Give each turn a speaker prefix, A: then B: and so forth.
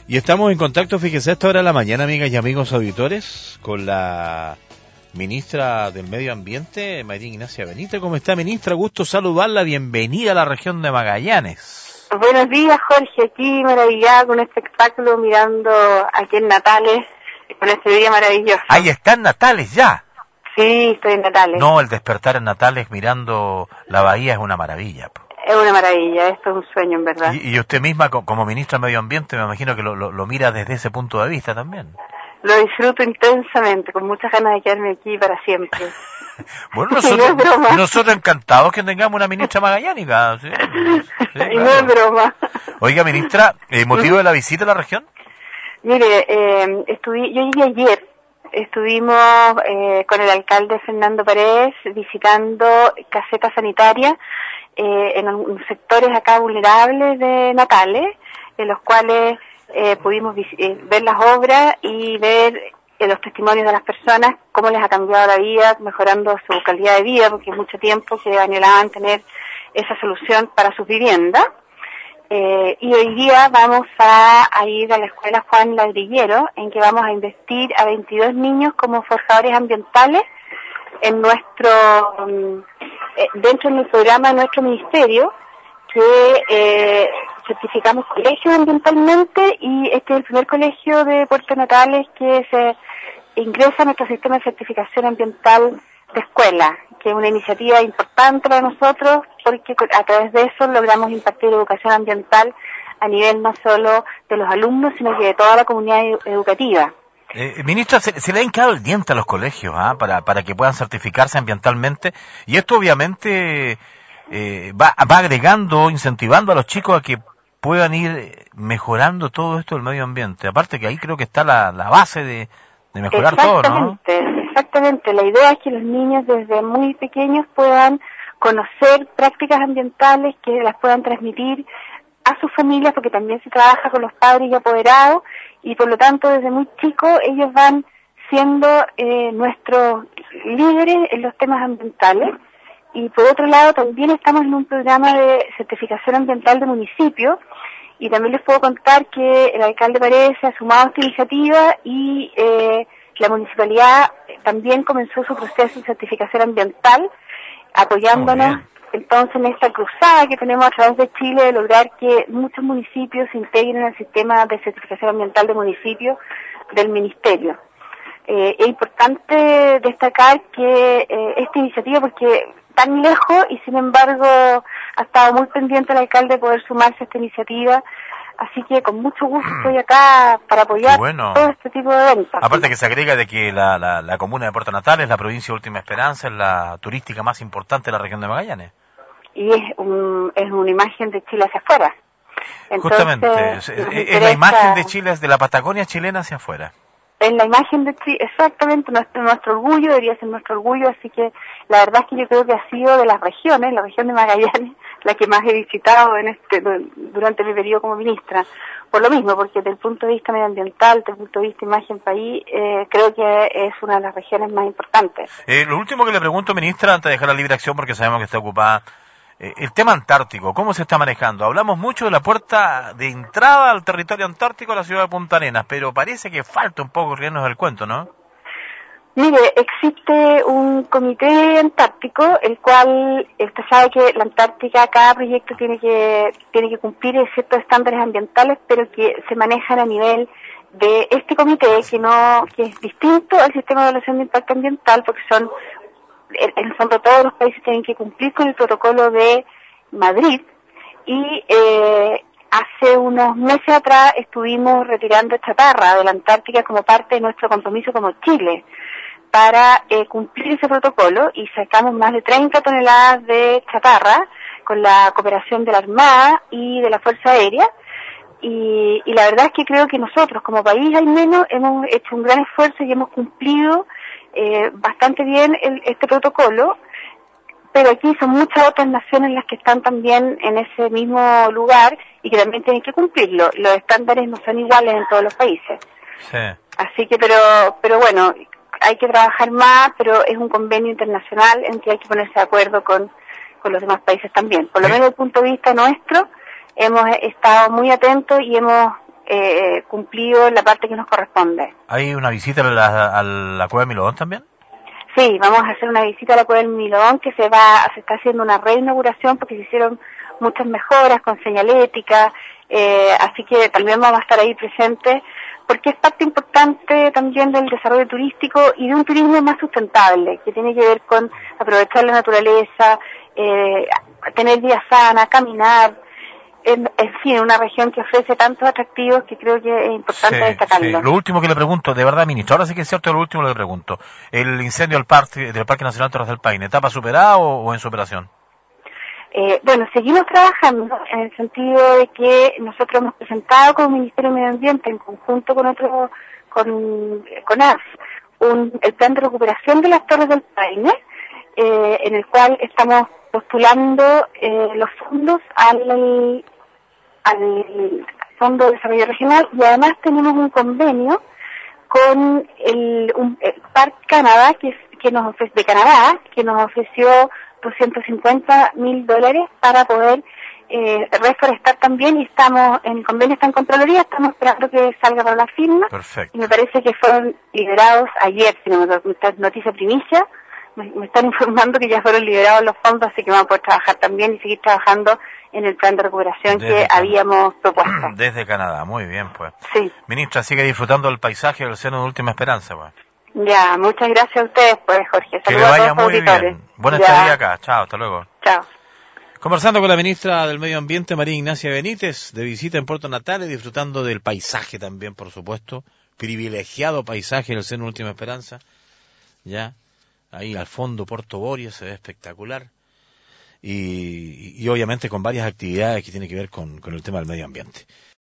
A: Y estamos en contacto, fíjese, a esta hora de la mañana, amigas y amigos auditores, con la ministra del Medio Ambiente, María Ignacia Benítez. ¿Cómo está, ministra? Gusto saludarla. Bienvenida a la región de Magallanes.
B: Buenos días, Jorge. Aquí maravillada con este espectáculo, mirando aquí en Natales, con este día maravilloso.
A: Ahí está en Natales ya.
B: Sí, estoy en Natales.
A: No, el despertar en Natales mirando la bahía es una maravilla.
B: Es una maravilla, esto es un sueño en verdad.
A: Y usted misma, como ministra de Medio Ambiente, me imagino que lo mira desde ese punto de vista también.
B: Lo disfruto intensamente, con muchas ganas de quedarme aquí para siempre.
A: Bueno, nosotros encantados que tengamos una ministra magallánica. Sí,
B: y no es broma.
A: Oiga, ministra, ¿motivo de la visita a la región?
B: Mire, yo llegué ayer, estuvimos con el alcalde Fernando Paredes visitando casetas sanitarias en algunos sectores acá vulnerables de Natales, en los cuales pudimos ver las obras y ver los testimonios de las personas, cómo les ha cambiado la vida, mejorando su calidad de vida, porque mucho tiempo que anhelaban tener esa solución para sus viviendas. Y hoy día vamos a ir a la escuela Juan Ladrillero, en que vamos a investir a 22 niños como forjadores ambientales en dentro del programa de nuestro ministerio, que certificamos colegios ambientalmente, y este es el primer colegio de Puerto Natales que se ingresa a nuestro sistema de certificación ambiental de escuela, que es una iniciativa importante para nosotros, porque a través de eso logramos impartir educación ambiental a nivel no solo de los alumnos, sino que de toda la comunidad educativa.
A: Ministra, se le ha hincado el diente a los colegios para que puedan certificarse ambientalmente, y esto obviamente va agregando, incentivando a los chicos a que puedan ir mejorando todo esto del medio ambiente. Aparte que ahí creo que está la base de mejorar todo, ¿no?
B: Exactamente. La idea es que los niños desde muy pequeños puedan conocer prácticas ambientales, que las puedan transmitir a sus familias, porque también se trabaja con los padres y apoderados, y por lo tanto desde muy chicos ellos van siendo nuestros líderes en los temas ambientales. Y por otro lado también estamos en un programa de certificación ambiental de municipios, y también les puedo contar que el alcalde Paredes se ha sumado a esta iniciativa, y la municipalidad también comenzó su proceso de certificación ambiental, apoyándonos entonces en esta cruzada que tenemos a través de Chile de lograr que muchos municipios se integren al sistema de certificación ambiental de municipios del ministerio. Es importante destacar que esta iniciativa, porque tan lejos y sin embargo ha estado muy pendiente el alcalde de poder sumarse a esta iniciativa, así que con mucho gusto estoy acá para apoyar todo este tipo de eventos.
A: Aparte que se agrega de que la comuna de Puerto Natales, la provincia de Última Esperanza, es la turística más importante de la región de Magallanes.
B: Y es una imagen de Chile hacia afuera. Entonces,
A: justamente, es la imagen de Chile, es de la Patagonia chilena hacia afuera.
B: En la imagen de Chile, exactamente, nuestro orgullo, debería ser nuestro orgullo, así que la verdad es que yo creo que ha sido de las regiones, la región de Magallanes, la que más he visitado durante mi periodo como ministra. Por lo mismo, porque desde el punto de vista medioambiental, desde el punto de vista imagen país, creo que es una de las regiones más importantes.
A: Lo último que le pregunto, ministra, antes de dejar la libre acción, porque sabemos que está ocupada, el tema antártico, ¿cómo se está manejando? Hablamos mucho de la puerta de entrada al territorio antártico a la ciudad de Punta Arenas, pero parece que falta un poco riendas del cuento, ¿no?
B: Mire, existe un comité antártico, el cual usted sabe que la Antártica, cada proyecto tiene que cumplir ciertos estándares ambientales, pero que se manejan a nivel de este comité, que es distinto al sistema de evaluación de impacto ambiental, porque en el fondo todos los países tienen que cumplir con el protocolo de Madrid, y hace unos meses atrás estuvimos retirando chatarra de la Antártica como parte de nuestro compromiso como Chile para cumplir ese protocolo, y sacamos más de 30 toneladas de chatarra con la cooperación de la Armada y de la Fuerza Aérea, y la verdad es que creo que nosotros como país al menos hemos hecho un gran esfuerzo y hemos cumplido bastante bien este protocolo, pero aquí son muchas otras naciones las que están también en ese mismo lugar y que también tienen que cumplirlo. Los estándares no son iguales en todos los países.
A: Sí.
B: Así que, pero bueno, hay que trabajar más, pero es un convenio internacional en que hay que ponerse de acuerdo con los demás países también. Por lo menos desde el punto de vista nuestro, hemos estado muy atentos y hemos cumplido la parte que nos corresponde.
A: ¿Hay una visita a la Cueva de Milodón también?
B: Sí, vamos a hacer una visita a la Cueva del Milodón, que se está haciendo una reinauguración porque se hicieron muchas mejoras con señalética, así que también vamos a estar ahí presentes, porque es parte importante también del desarrollo turístico y de un turismo más sustentable, que tiene que ver con aprovechar la naturaleza, tener vida sana, caminar, en fin, una región que ofrece tantos atractivos que creo que es importante destacarlo.
A: Sí. Lo último que le pregunto, de verdad, ministro, ahora sí que es cierto, lo último que le pregunto, el incendio del Parque Nacional Torres del Paine, ¿etapa superada o en superación?
B: Bueno, seguimos trabajando en el sentido de que nosotros hemos presentado como Ministerio de Medio Ambiente en conjunto con AF el plan de recuperación de las Torres del Paine, en el cual estamos postulando los fondos al Fondo de Desarrollo Regional, y además tenemos un convenio con el Parque Canadá que nos ofreció $250,000 para poder reforestar también, y estamos en el convenio, está en Contraloría, estamos esperando que salga para la firma.
A: Perfecto.
B: Y me parece que fueron liberados ayer, si no me noticia primicia, me están informando que ya fueron liberados los fondos, así que vamos a poder trabajar también y seguir trabajando en el plan de recuperación que habíamos propuesto.
A: Desde Canadá, muy bien, pues.
B: Sí.
A: Ministra, sigue disfrutando del paisaje del seno de Última Esperanza, pues.
B: Ya, muchas gracias a ustedes, pues, Jorge.
A: Que le vaya muy bien. Buena estadía acá. Chao, hasta luego.
B: Chao.
A: Conversando con la ministra del Medio Ambiente, María Ignacia Benítez, de visita en Puerto Natales, disfrutando del paisaje también, por supuesto. Privilegiado paisaje del seno de Última Esperanza. Ya, ahí al fondo Puerto Borio, se ve espectacular. Y obviamente con varias actividades que tienen que ver con el tema del medio ambiente.